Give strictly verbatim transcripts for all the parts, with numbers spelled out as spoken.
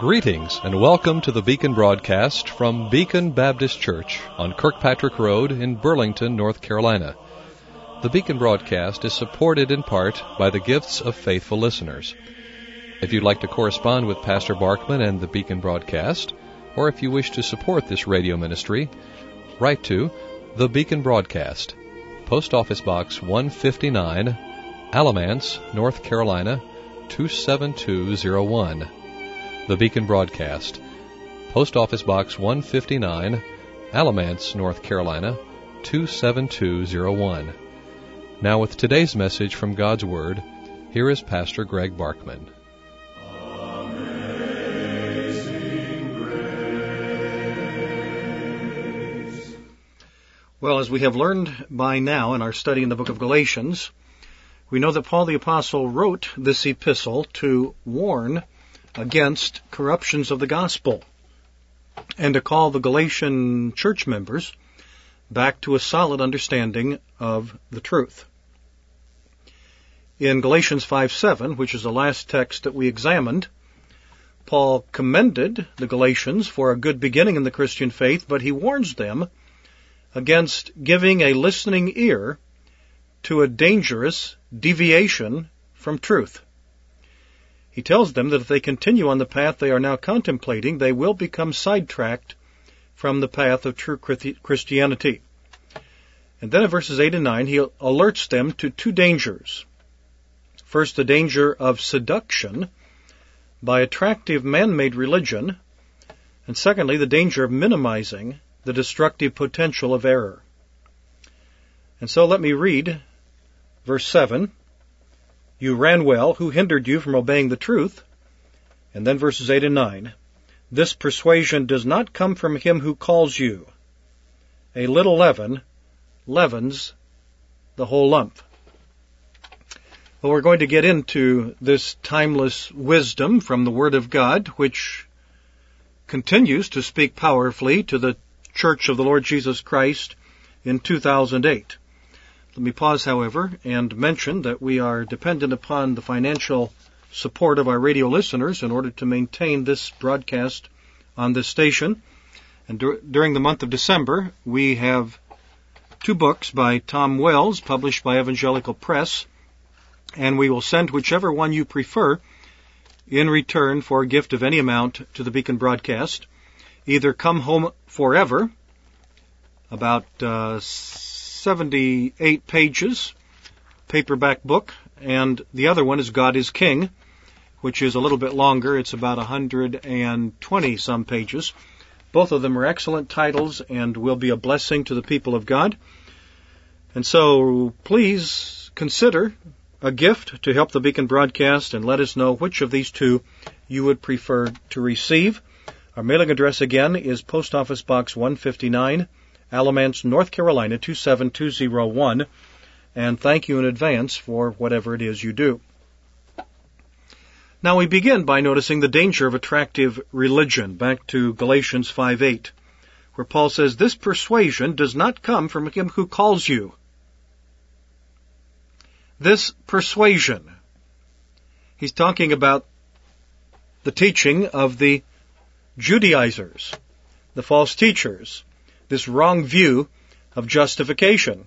Greetings and welcome to the Beacon broadcast from Beacon Baptist Church on Kirkpatrick Road in Burlington, North Carolina. The Beacon broadcast is supported in part by the gifts of faithful listeners. If you'd like to correspond with Pastor Barkman and the Beacon broadcast, or if you wish to support this radio ministry, write to The Beacon Broadcast, Post Office Box one fifty-nine, Alamance, North Carolina, two seven two zero one. The Beacon Broadcast, Post Office Box one fifty-nine, Alamance, North Carolina, two seven two zero one. Now with today's message from God's Word, here is Pastor Greg Barkman. Well, as we have learned by now in our study in the book of Galatians, we know that Paul the Apostle wrote this epistle to warn against corruptions of the gospel and to call the Galatian church members back to a solid understanding of the truth. In Galatians five seven, which is the last text that we examined, Paul commended the Galatians for a good beginning in the Christian faith, but he warns them against giving a listening ear to a dangerous deviation from truth. He tells them that if they continue on the path they are now contemplating, they will become sidetracked from the path of true Christianity. And then in verses eight and nine, he alerts them to two dangers. First, the danger of seduction by attractive man-made religion, and secondly, the danger of minimizing the destructive potential of error. And so let me read verse seven. You ran well. Who hindered you from obeying the truth? And then verses eight and nine. This persuasion does not come from him who calls you. A little leaven leavens the whole lump. Well, we're going to get into this timeless wisdom from the Word of God, which continues to speak powerfully to the Church of the Lord Jesus Christ in two thousand eight. Let me pause, however, and mention that we are dependent upon the financial support of our radio listeners in order to maintain this broadcast on this station. And dur- during the month of December, we have two books by Tom Wells, published by Evangelical Press, and we will send whichever one you prefer in return for a gift of any amount to the Beacon broadcast. Either Come Home Forever, about uh, seventy-eight pages, paperback book, and the other one is God is King, which is a little bit longer. It's about one hundred twenty some pages. Both of them are excellent titles and will be a blessing to the people of God. And so please consider a gift to help the Beacon broadcast and let us know which of these two you would prefer to receive. Our mailing address again is Post Office Box one fifty-nine, Alamance, North Carolina, two seven two zero one, and thank you in advance for whatever it is you do. Now we begin by noticing the danger of attractive religion, back to Galatians five eight, where Paul says, this persuasion does not come from him who calls you. This persuasion. He's talking about the teaching of the Judaizers, the false teachers, this wrong view of justification.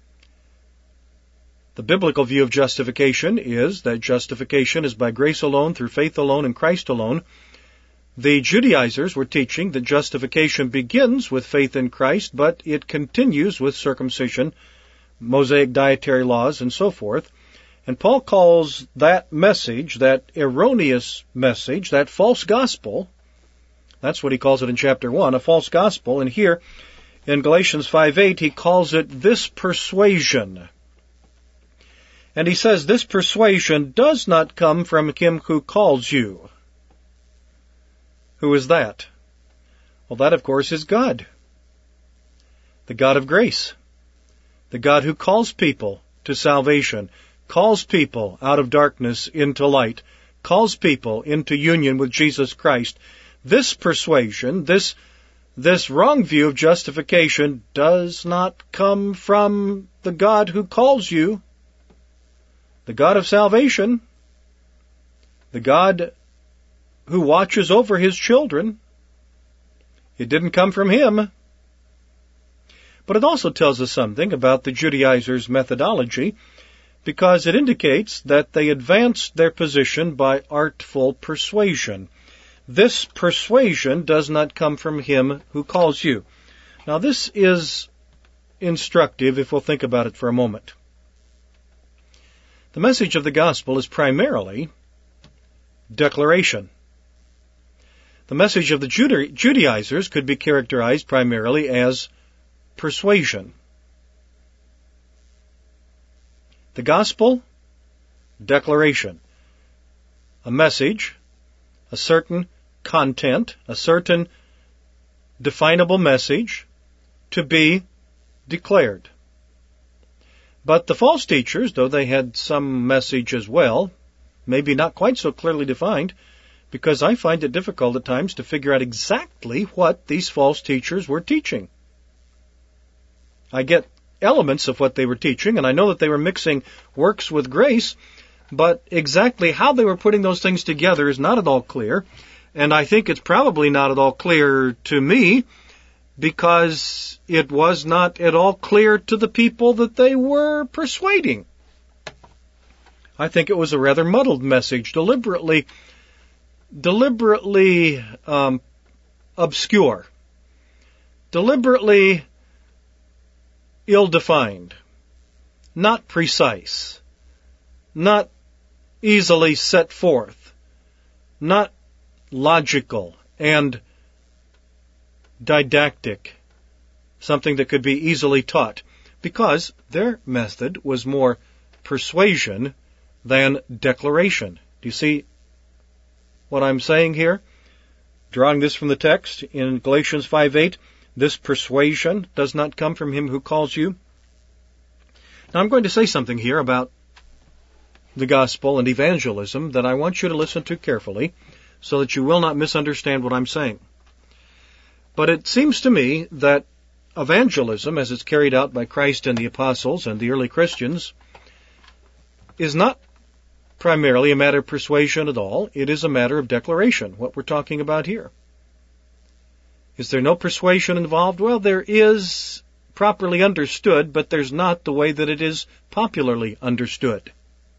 The biblical view of justification is that justification is by grace alone, through faith alone, in Christ alone. The Judaizers were teaching that justification begins with faith in Christ, but it continues with circumcision, Mosaic dietary laws, and so forth. And Paul calls that message, that erroneous message, that false gospel, that's what he calls it in chapter one, a false gospel. And here in Galatians five eight, he calls it this persuasion. And he says this persuasion does not come from him who calls you. Who is that? Well, that, of course, is God. The God of grace. The God who calls people to salvation, calls people out of darkness into light, calls people into union with Jesus Christ. This persuasion, this this wrong view of justification does not come from the God who calls you, the God of salvation, the God who watches over his children. It didn't come from him. But it also tells us something about the Judaizers' methodology, because it indicates that they advanced their position by artful persuasion. This persuasion does not come from him who calls you. Now this is instructive if we'll think about it for a moment. The message of the gospel is primarily declaration. The message of the Juda- Judaizers could be characterized primarily as persuasion. The gospel, declaration. A message, a certain content, a certain definable message to be declared. But the false teachers, though they had some message as well, maybe not quite so clearly defined, because I find it difficult at times to figure out exactly what these false teachers were teaching. I get elements of what they were teaching, and I know that they were mixing works with grace, but exactly how they were putting those things together is not at all clear, and I think it's probably not at all clear to me, because it was not at all clear to the people that they were persuading. I think it was a rather muddled message, deliberately, deliberately um, obscure, deliberately ill-defined, not precise, not easily set forth, not logical and didactic, something that could be easily taught, because their method was more persuasion than declaration. Do you see what I'm saying here? Drawing this from the text in Galatians five eight, this persuasion does not come from him who calls you. Now I'm going to say something here about the gospel and evangelism that I want you to listen to carefully so that you will not misunderstand what I'm saying. But it seems to me that evangelism, as it's carried out by Christ and the apostles and the early Christians, is not primarily a matter of persuasion at all. It is a matter of declaration, what we're talking about here. Is there no persuasion involved? Well, there is properly understood, but there's not the way that it is popularly understood.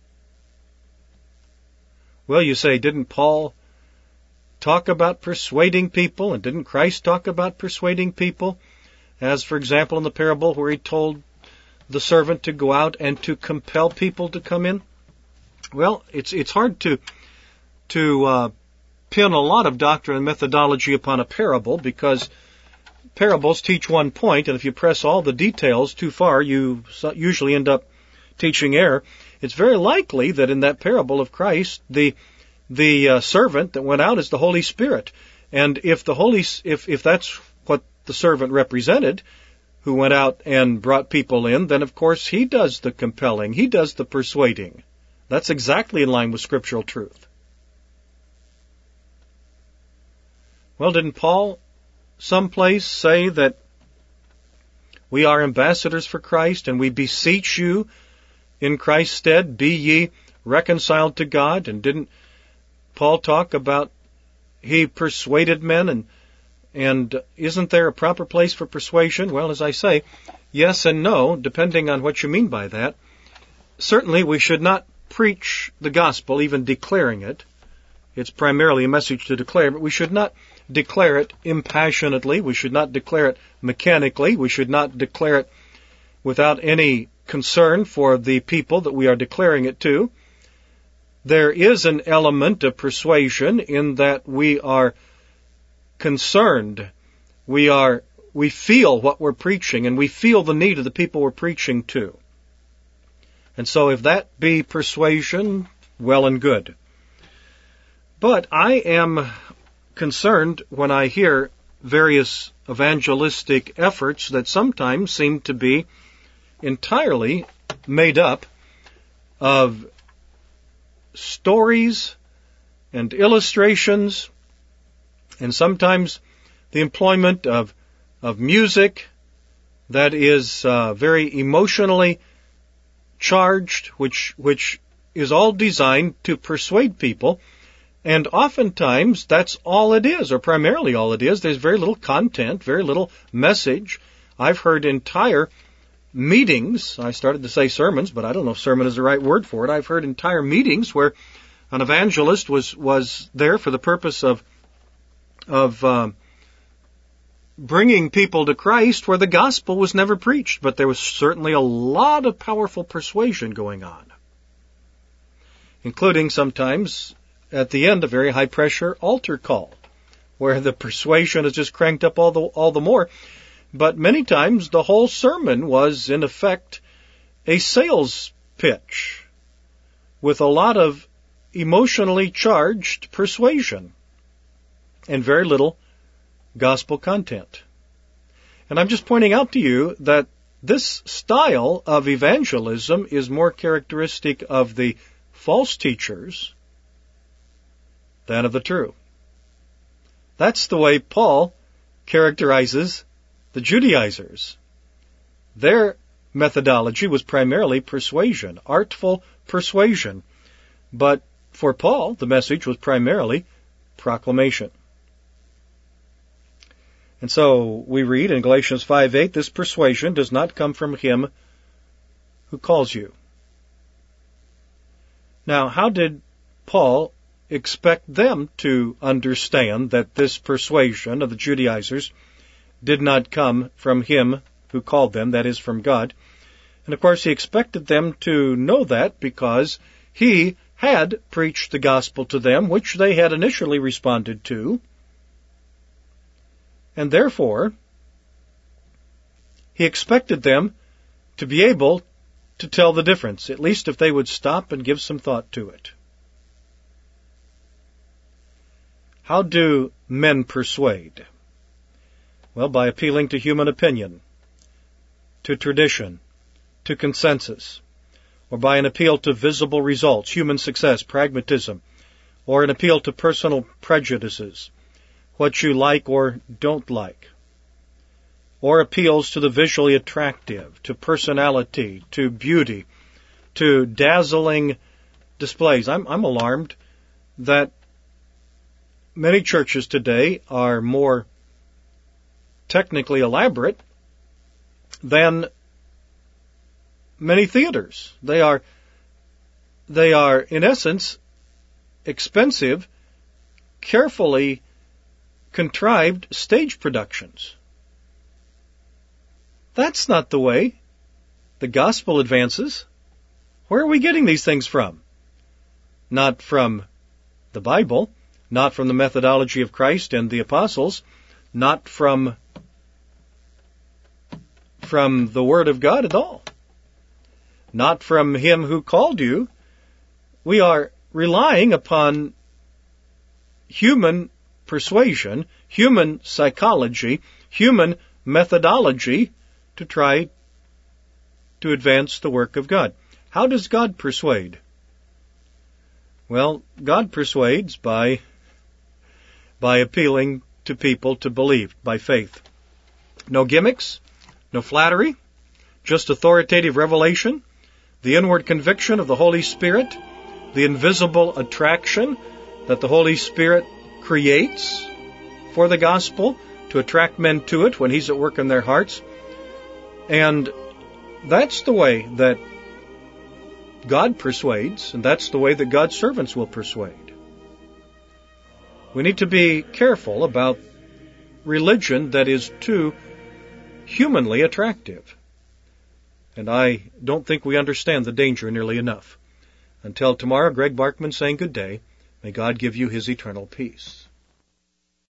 Well, you say, didn't Paul talk about persuading people, and didn't Christ talk about persuading people? As, for example, in the parable where he told the servant to go out and to compel people to come in? Well, it's it's hard to to uh, pin a lot of doctrine and methodology upon a parable, because parables teach one point, and if you press all the details too far, you usually end up teaching error. It's very likely that in that parable of Christ, the the uh, servant that went out is the Holy Spirit, and if the Holy if if that's what the servant represented, who went out and brought people in, then of course he does the compelling, he does the persuading. That's exactly in line with scriptural truth. Well, didn't Paul someplace say that we are ambassadors for Christ, and we beseech you in Christ's stead, be ye reconciled to God? And didn't Paul talk about he persuaded men, and and isn't there a proper place for persuasion? Well, as I say, yes and no, depending on what you mean by that. Certainly we should not preach the gospel, even declaring it. It's primarily a message to declare, but we should not declare it impassionately. We should not declare it mechanically. We should not declare it without any concern for the people that we are declaring it to. There is an element of persuasion in that we are concerned. We are, we feel what we're preaching, and we feel the need of the people we're preaching to. And so if that be persuasion, well and good. But I am concerned when I hear various evangelistic efforts that sometimes seem to be entirely made up of stories and illustrations, and sometimes the employment of of music that is uh, very emotionally charged, which which is all designed to persuade people, And oftentimes that's all it is, or primarily all it is. There's very little content, very little message. I've heard entire meetings, I started to say sermons, but I don't know if sermon is the right word for it. I've heard entire meetings where an evangelist was, was there for the purpose of, of uh, bringing people to Christ where the gospel was never preached, but there was certainly a lot of powerful persuasion going on, including sometimes at the end a very high pressure altar call where the persuasion is just cranked up all the, all the more. But many times the whole sermon was, in effect, a sales pitch with a lot of emotionally charged persuasion and very little gospel content. And I'm just pointing out to you that this style of evangelism is more characteristic of the false teachers than of the true. That's the way Paul characterizes the Judaizers. Their methodology was primarily persuasion, artful persuasion. But for Paul, the message was primarily proclamation. And so we read in Galatians five eight, this persuasion does not come from him who calls you. Now, how did Paul expect them to understand that this persuasion of the Judaizers did not come from him who called them, that is, from God? And of course he expected them to know that because he had preached the gospel to them, which they had initially responded to. And therefore, he expected them to be able to tell the difference, at least if they would stop and give some thought to it. How do men persuade? Well, by appealing to human opinion, to tradition, to consensus, or by an appeal to visible results, human success, pragmatism, or an appeal to personal prejudices, what you like or don't like, or appeals to the visually attractive, to personality, to beauty, to dazzling displays. I'm, I'm alarmed that many churches today are more technically elaborate than many theaters. They are, they are, in essence, expensive, carefully contrived stage productions. That's not the way the gospel advances. Where are we getting these things from? Not from the Bible, not from the methodology of Christ and the apostles, not from from the Word of God at all. Not from Him who called you. We are relying upon human persuasion, human psychology, human methodology to try to advance the work of God. How does God persuade? Well, God persuades by, by appealing to people to believe, by faith. No gimmicks, no flattery, just authoritative revelation, the inward conviction of the Holy Spirit, the invisible attraction that the Holy Spirit creates for the gospel to attract men to it when He's at work in their hearts. And that's the way that God persuades, and that's the way that God's servants will persuade. We need to be careful about religion that is too humanly attractive. And I don't think we understand the danger nearly enough. Until tomorrow, Greg Barkman saying good day. May God give you His eternal peace.